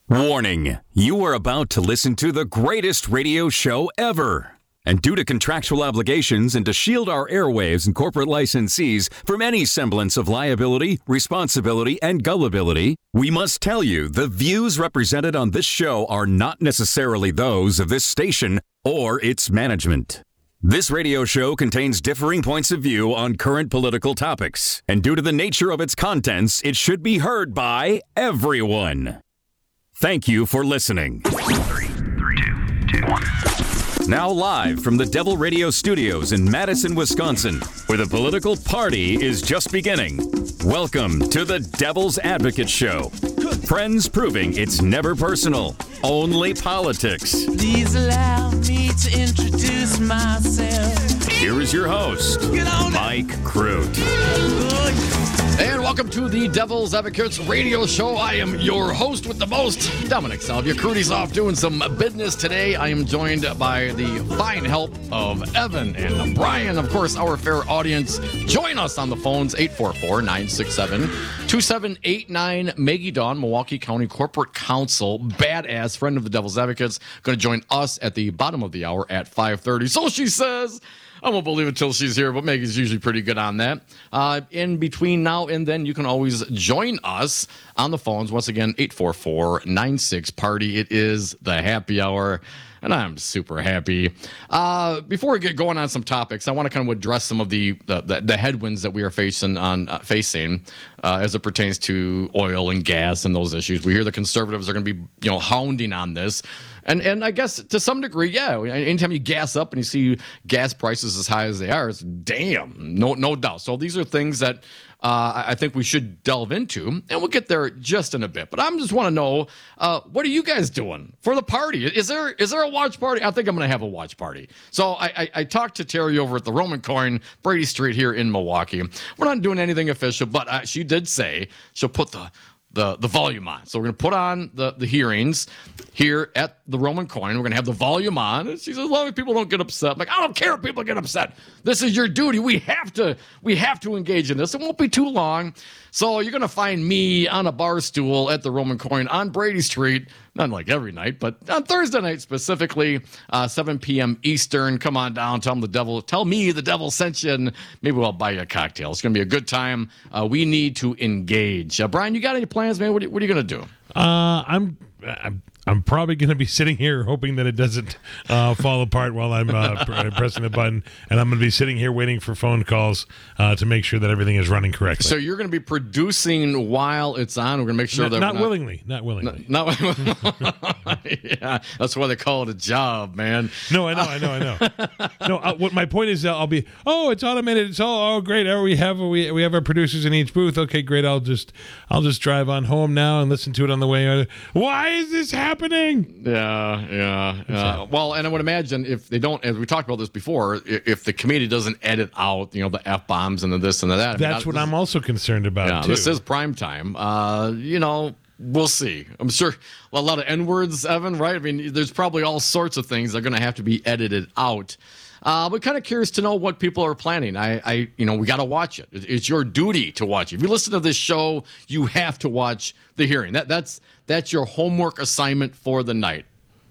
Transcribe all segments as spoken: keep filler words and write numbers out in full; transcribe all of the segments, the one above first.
Warning, you are about to listen to the greatest radio show ever. And due to contractual obligations and to shield our airwaves and corporate licensees from any semblance of liability, responsibility, and gullibility, we must tell you the views represented on this show are not necessarily those of this station or its management. This radio show contains differing points of view on current political topics, and due to the nature of its contents, it should be heard by everyone. Thank you for listening. Three, three, two, two, one. Now live from the Devil Radio Studios in Madison, Wisconsin, where the political party is just beginning. Welcome to the Devil's Advocate Show. Friends proving it's never personal, only politics. Please allow me to introduce myself. Here is your host, Mike Crute. And welcome to the Devil's Advocates Radio Show. I am your host with the most, Dominic Salvia. Crudy's off doing some business today. I am joined by the fine help of Evan and Brian. Of course, our fair audience. Join us on the phones, eight four four, nine six seven, two seven eight nine. Maggie Dawn, Milwaukee County Corporate Counsel, badass friend of the Devil's Advocates, going to join us at the bottom of the hour at five thirty. So she says. I won't believe it till she's here, but Maggie's usually pretty good on that. Uh, in between now and then, you can always join us on the phones. Once again, eight four four, nine six, party. It is the happy hour, and I'm super happy. Uh, before we get going on some topics, I want to kind of address some of the the, the, the headwinds that we are facing on uh, facing uh, as it pertains to oil and gas and those issues. We hear the conservatives are going to be, you know, hounding on this. And and I guess to some degree, yeah. Anytime you gas up and you see gas prices as high as they are, it's damn, no no doubt. So these are things that uh, I think we should delve into, and we'll get there just in a bit. But I just want to know, uh, what are you guys doing for the party? Is there is there a watch party? I think I'm going to have a watch party. So I, I, I talked to Terry over at the Roman Coin, Brady Street here in Milwaukee. We're not doing anything official, but uh, she did say she'll put the the the volume on. So we're going to put on the, the hearings here at the Roman Coin. We're going to have the volume on. And she says, as long as people don't get upset. I'm like, I don't care if people get upset. This is your duty. We have to we have to engage in this. It won't be too long. So you're going to find me on a bar stool at the Roman Coin on Brady Street, not like every night, but on Thursday night specifically, uh, seven p.m. Eastern. Come on down. Tell them the devil. Tell me the devil sent you, and maybe we'll buy you a cocktail. It's going to be a good time. Uh, we need to engage. Uh, Brian, you got any plans, man? What are, what are you going to do? Uh, I'm, I'm I'm probably going to be sitting here hoping that it doesn't uh, fall apart while I'm uh, pr- pressing the button, and I'm going to be sitting here waiting for phone calls uh, to make sure that everything is running correctly. So you're going to be producing while it's on. We're going to make sure not, that not not willingly, not willingly. Not, not yeah, that's why they call it a job, man. No, I know, I know, I know. No, uh, what my point is, uh, I'll be. Oh, it's automated. It's all. Oh, great. Oh, we have we we have our producers in each booth. Okay, great. I'll just I'll just drive on home now and listen to it on the way. Why is this happening? Yeah, yeah. yeah. Well, and I would imagine if they don't, as we talked about this before, if the committee doesn't edit out, you know, the F bombs and the this and the that. That's I mean, what I'm also concerned about. Yeah, too. This is prime time. Uh, you know. We'll see. I'm sure a lot of N-words, Evan, right? I mean, there's probably all sorts of things that are going to have to be edited out. Uh, but kind of curious to know what people are planning. I, I you know, we got to watch it. It's your duty to watch it. If you listen to this show, you have to watch the hearing. That that's that's your homework assignment for the night.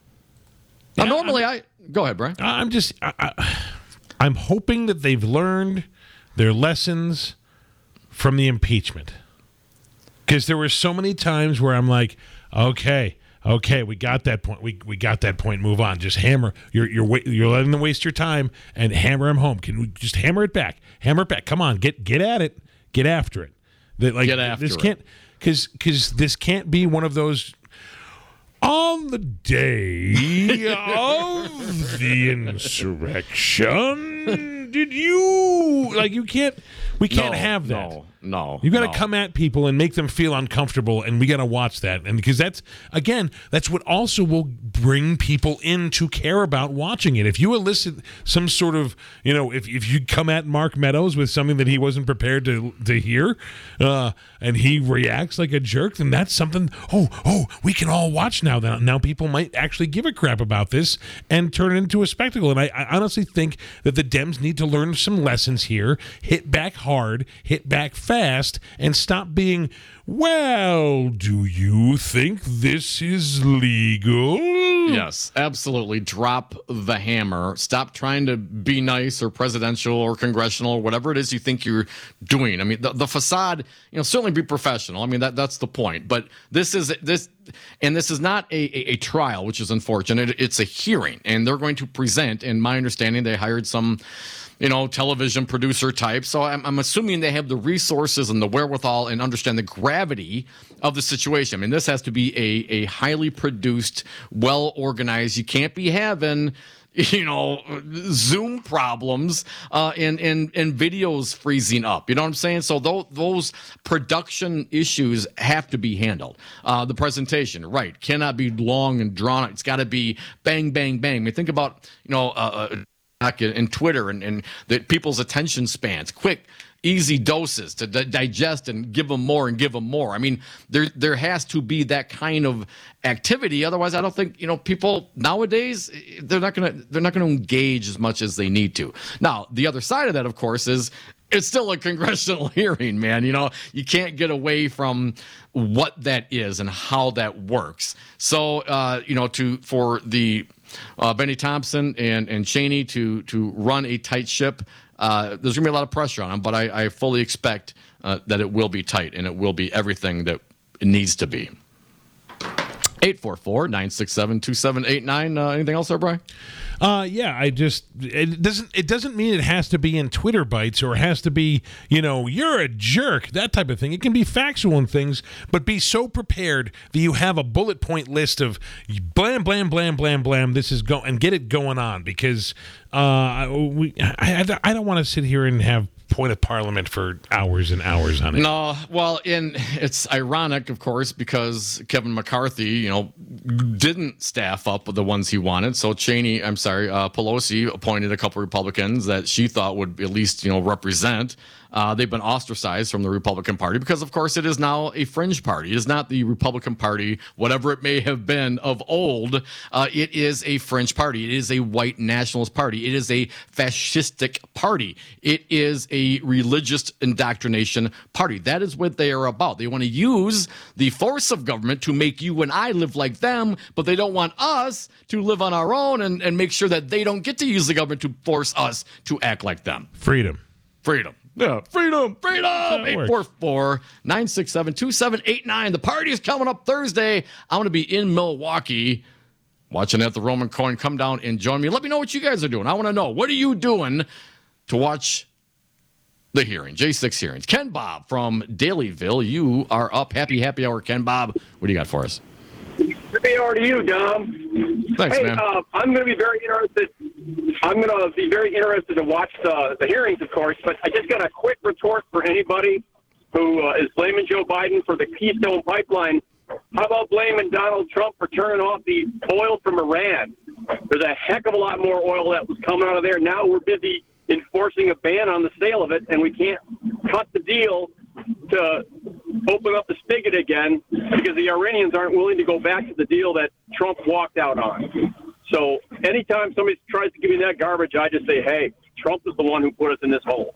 Now, yeah, normally, I'm, I go ahead, Brian. I'm just, I, I, I'm hoping that they've learned their lessons from the impeachment. Because there were so many times where I'm like, okay, okay, we got that point. We we got that point. Move on. Just hammer. You're you're you're letting them waste your time and hammer them home. Can we just hammer it back? Hammer it back. Come on, get get at it. Get after it. That like get after this it. can't because because this can't be one of those. On the day of the insurrection, did you like you can't we can't no, have that. No, no. You got to no. come at people and make them feel uncomfortable, and we got to watch that. And because that's again, that's what also will bring people in to care about watching it. If you elicit some sort of, you know, if if you come at Mark Meadows with something that he wasn't prepared to to hear, uh, and he reacts like a jerk, then that's something. Oh, oh, we can all watch now. Now, now people might actually give a crap about this and turn it into a spectacle. And I, I honestly think that the Dems need to learn some lessons here, hit back hard. hard, hit back fast, and stop being, well, do you think this is legal? Yes, absolutely. Drop the hammer. Stop trying to be nice or presidential or congressional or whatever it is you think you're doing. I mean, the, the facade, you know, certainly be professional. I mean, that that's the point. But this is this, and this is not a, a, a trial, which is unfortunate. It's a hearing, and they're going to present. In my understanding, they hired some, you know, television producer type. So I'm, I'm assuming they have the resources and the wherewithal and understand the gravity of the situation. I mean, this has to be a, a highly produced, well organized. You can't be having, you know, Zoom problems uh, and, and, and videos freezing up. You know what I'm saying? So those, those production issues have to be handled. Uh, the presentation, right, cannot be long and drawn out. It's got to be bang, bang, bang. I mean, think about, you know, uh, and Twitter and, and the people's attention spans, quick, easy doses to di- digest and give them more and give them more. I mean, there there has to be that kind of activity. Otherwise, I don't think, you know, people nowadays, they're not gonna they're not gonna engage as much as they need to. Now, the other side of that, of course, is it's still a congressional hearing, man. You know, you can't get away from what that is and how that works. So, uh, you know, to for the Uh, Benny Thompson and, and Cheney to to run a tight ship. Uh, there's going to be a lot of pressure on them, but I, I fully expect uh, that it will be tight and it will be everything that it needs to be. eight four four, nine six seven, two seven eight nine. Uh, anything else there, Brian? Uh, yeah, I just it doesn't it doesn't mean it has to be in Twitter bites or it has to be, you know, you're a jerk, that type of thing. It can be factual and things, but be so prepared that you have a bullet point list of blam blam blam blam blam. This is go and get it going on because uh, we I, I, I don't want to sit here and have point of parliament for hours and hours on it. No, well, and it's ironic, of course, because Kevin McCarthy, you know, didn't staff up with the ones he wanted. So Cheney, I'm sorry, uh, Pelosi appointed a couple Republicans that she thought would at least, you know, represent. Uh, they've been ostracized from the Republican Party because, of course, it is now a fringe party. It is not the Republican Party, whatever it may have been of old. Uh, it is a fringe party. It is a white nationalist party. It is a fascistic party. It is a religious indoctrination party. That is what they are about. They want to use the force of government to make you and I live like them, but they don't want us to live on our own and, and make sure that they don't get to use the government to force us to act like them. Freedom. Freedom. Yeah, freedom, freedom. eight four four, nine six seven, two seven eight nine. The party is coming up Thursday. I'm going to be in Milwaukee watching at the Roman Coin. Come down and join me. Let me know what you guys are doing. I want to know, what are you doing to watch the hearing, J six hearings? Ken Bob from Dalyville, you are up. Happy, happy hour, Ken Bob. What do you got for us? Happy hour to you, Dom. Thanks, hey, man. Uh, I'm going to be very interested. I'm going to be very interested to watch the, the hearings, of course, but I just got a quick retort for anybody who uh, is blaming Joe Biden for the Keystone Pipeline. How about blaming Donald Trump for turning off the oil from Iran? There's a heck of a lot more oil that was coming out of there. Now we're busy enforcing a ban on the sale of it, and we can't cut the deal to open up the spigot again because the Iranians aren't willing to go back to the deal that Trump walked out on. So anytime somebody tries to give me that garbage, I just say, hey, Trump is the one who put us in this hole.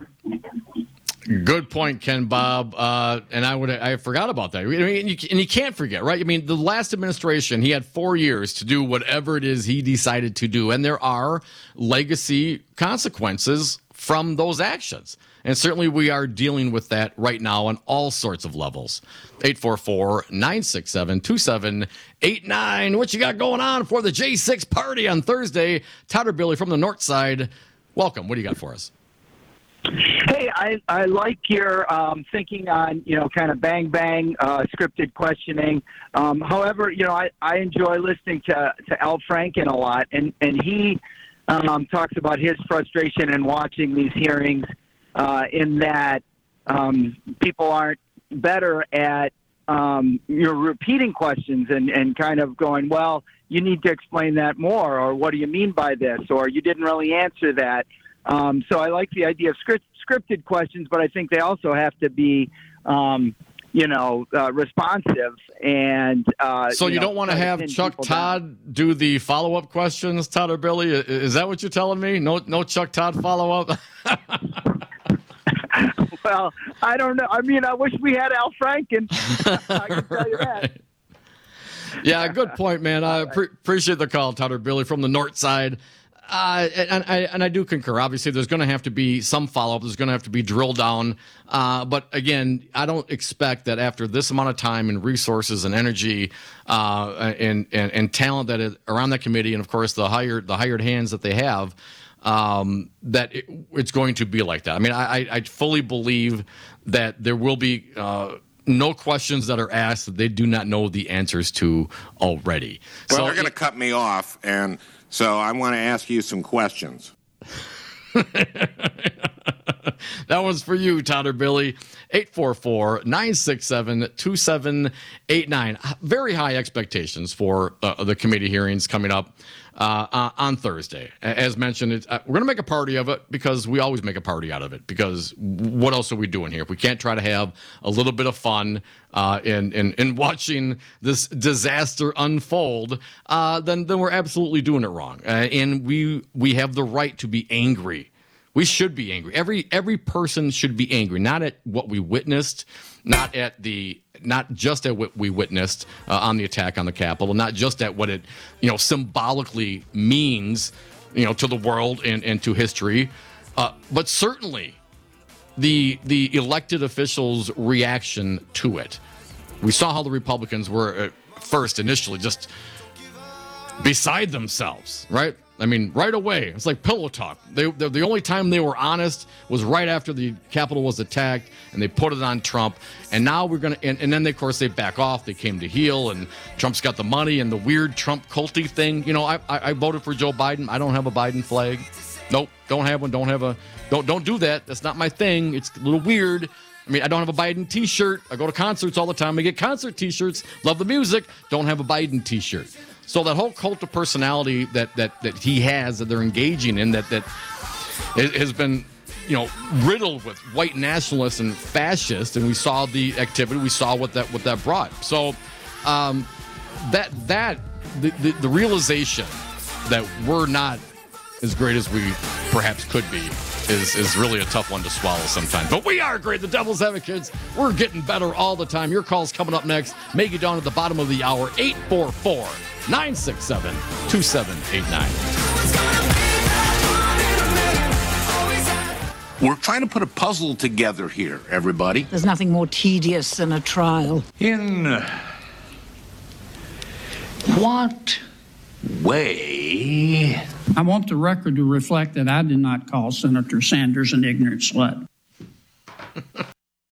Good point, Ken Bob. Uh, and I would I forgot about that. I mean, and, you, and you can't forget, right? I mean, the last administration, he had four years to do whatever it is he decided to do. And there are legacy consequences from those actions. And certainly we are dealing with that right now on all sorts of levels. eight four four, nine six seven, two seven eight nine. What you got going on for the J six party on Thursday? Tyler Billy from the North Side. Welcome. What do you got for us? Hey, I, I like your um, thinking on, you know, kind of bang, bang, uh, scripted questioning. Um, however, you know, I, I enjoy listening to, to Al Franken a lot, and, and he um, talks about his frustration in watching these hearings uh, in that um, people aren't better at, um, you know, repeating questions and, and kind of going, well, you need to explain that more, or what do you mean by this, or you didn't really answer that. Um, so I like the idea of script, scripted questions, but I think they also have to be, um, you know, uh, responsive. And uh, so you, you know, don't want to have Chuck Todd down. do the follow-up questions, Todd or Billy? Is that what you're telling me? No, no Chuck Todd follow-up. Well, I don't know. I mean, I wish we had Al Franken. I can tell you that. Yeah, good point, man. I pre- appreciate the call, Tutter Billy from the north side. Uh, and, I, and I do concur. Obviously, there's going to have to be some follow-up. There's going to have to be drill down. Uh, but again, I don't expect that after this amount of time and resources and energy uh, and, and and talent that is around that committee, and of course the hired the hired hands that they have, um, that it, it's going to be like that. I mean, I, I fully believe that there will be uh, no questions that are asked that they do not know the answers to already. Well, so they're going to cut me off, and so I want to ask you some questions. That one's for you, Tutter Billy. eight four four, nine six seven, two seven eight nine. Very high expectations for uh, the committee hearings coming up uh, uh, on Thursday. As mentioned, it's, uh, we're going to make a party of it because we always make a party out of it. Because what else are we doing here? If we can't try to have a little bit of fun uh, in, in, in watching this disaster unfold, uh, then, then we're absolutely doing it wrong. Uh, and we we have the right to be angry. We should be angry. Every every person should be angry, not at what we witnessed, not at the not just at what we witnessed uh, on the attack on the Capitol, not just at what it you know symbolically means you know to the world and, and to history, uh, but certainly the the elected officials' reaction to it. We saw how the Republicans were at first initially just beside themselves, right? I mean, right away, it's like pillow talk. They, the, the only time they were honest was right after the Capitol was attacked, and they put it on Trump. And now we're going to, and, and then, of course, they back off. They came to heel, and Trump's got the money and the weird Trump culty thing. You know, I, I, I voted for Joe Biden. I don't have a Biden flag. Nope, don't have one. Don't have a, don't, don't do that. That's not my thing. It's a little weird. I mean, I don't have a Biden t-shirt. I go to concerts all the time. I get concert t-shirts. Love the music. Don't have a Biden t-shirt. So that whole cult of personality that that that he has, that they're engaging in, that that has been, you know, riddled with white nationalists and fascists, and we saw the activity, we saw what that what that brought. So um, that that the, the the realization that we're not as great as we perhaps could be is is really a tough one to swallow sometimes. But we are great. The Devil's Advocates, we're getting better all the time. Your call's coming up next. Make it down at the bottom of the hour. eight four four, nine six seven, two seven eight nine. We're trying to put a puzzle together here, everybody. There's nothing more tedious than a trial. In what way? I want the record to reflect that I did not call Senator Sanders an ignorant slut.